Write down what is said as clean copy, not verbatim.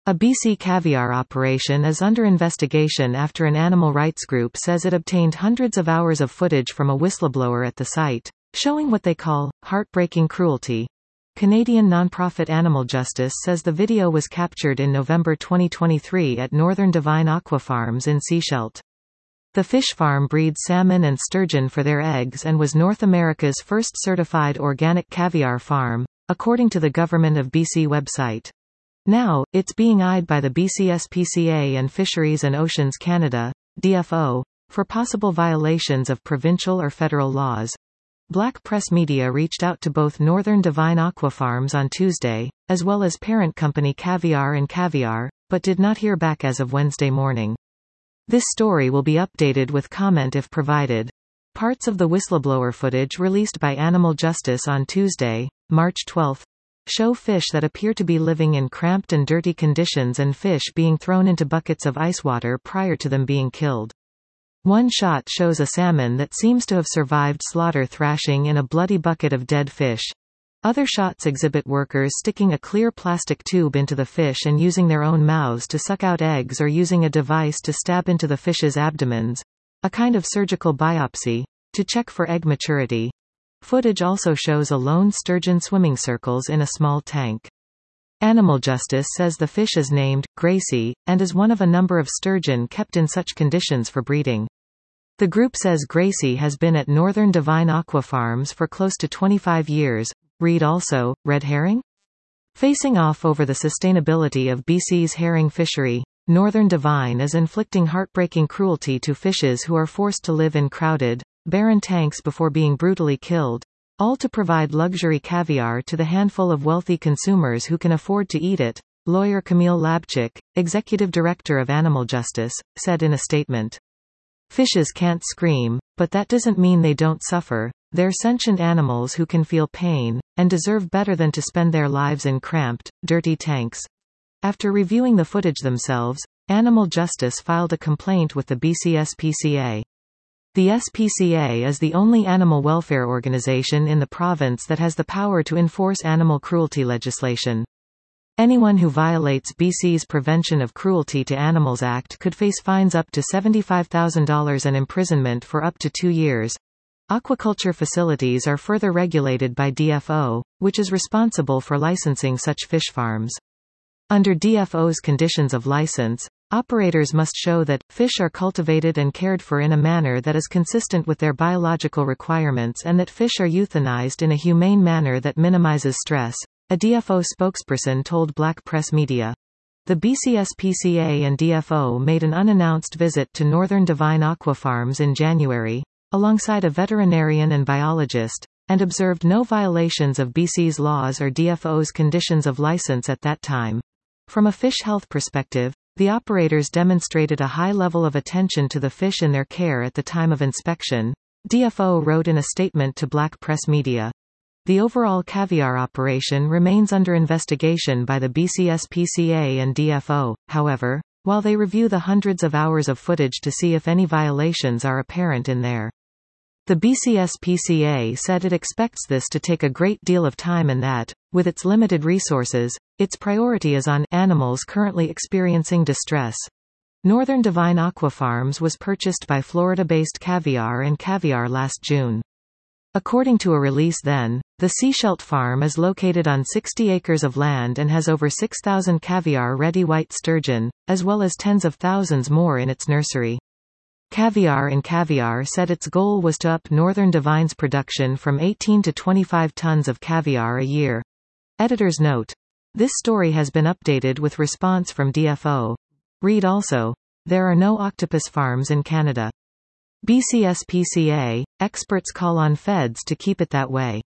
A BC caviar operation is under investigation after an animal rights group says it obtained hundreds of hours of footage from a whistleblower at the site, showing what they call heartbreaking cruelty. Canadian nonprofit Animal Justice says the video was captured in November 2023 at Northern Divine Aquafarms in Sechelt. The fish farm breeds salmon and sturgeon for their eggs and was North America's first certified organic caviar farm, according to the Government of BC website. Now, it's being eyed by the BCSPCA and Fisheries and Oceans Canada, DFO, for possible violations of provincial or federal laws. Black Press Media reached out to both Northern Divine Aquafarms on Tuesday, as well as parent company Caviar and Caviar, but did not hear back as of Wednesday morning. This story will be updated with comment if provided. Parts of the whistleblower footage released by Animal Justice on Tuesday, March 12, show fish that appear to be living in cramped and dirty conditions and fish being thrown into buckets of ice water prior to them being killed. One shot shows a salmon that seems to have survived slaughter thrashing in a bloody bucket of dead fish. Other shots exhibit workers sticking a clear plastic tube into the fish and using their own mouths to suck out eggs or using a device to stab into the fish's abdomens, a kind of surgical biopsy, to check for egg maturity. Footage also shows a lone sturgeon swimming circles in a small tank. Animal Justice says the fish is named Gracie, and is one of a number of sturgeon kept in such conditions for breeding. The group says Gracie has been at Northern Divine Aquafarms for close to 25 years. Read also, red herring? Facing off over the sustainability of BC's herring fishery, Northern Divine is inflicting heartbreaking cruelty to fishes who are forced to live in crowded, barren tanks before being brutally killed, all to provide luxury caviar to the handful of wealthy consumers who can afford to eat it, lawyer Camille Labchik, executive director of Animal Justice, said in a statement. Fishes can't scream, but that doesn't mean they don't suffer. They're sentient animals who can feel pain, and deserve better than to spend their lives in cramped, dirty tanks. After reviewing the footage themselves, Animal Justice filed a complaint with the BCSPCA. The SPCA is the only animal welfare organization in the province that has the power to enforce animal cruelty legislation. Anyone who violates BC's Prevention of Cruelty to Animals Act could face fines up to $75,000 and imprisonment for up to 2 years. Aquaculture facilities are further regulated by DFO, which is responsible for licensing such fish farms. Under DFO's conditions of license, operators must show that fish are cultivated and cared for in a manner that is consistent with their biological requirements and that fish are euthanized in a humane manner that minimizes stress, a DFO spokesperson told Black Press Media. The BCSPCA and DFO made an unannounced visit to Northern Divine Aquafarms in January, alongside a veterinarian and biologist, and observed no violations of BC's laws or DFO's conditions of license at that time. From a fish health perspective, the operators demonstrated a high level of attention to the fish in their care at the time of inspection, DFO wrote in a statement to Black Press Media. The overall caviar operation remains under investigation by the BCSPCA and DFO, however, while they review the hundreds of hours of footage to see if any violations are apparent in there. The BCSPCA said it expects this to take a great deal of time and that, with its limited resources, its priority is on animals currently experiencing distress. Northern Divine Aquafarms was purchased by Florida-based Caviar and Caviar last June. According to a release then, the Sechelt farm is located on 60 acres of land and has over 6,000 caviar-ready white sturgeon, as well as tens of thousands more in its nursery. Caviar and Caviar said its goal was to up Northern Divine's production from 18 to 25 tons of caviar a year. Editor's note. This story has been updated with response from DFO. Read also, there are no octopus farms in Canada. BCSPCA, experts call on feds to keep it that way.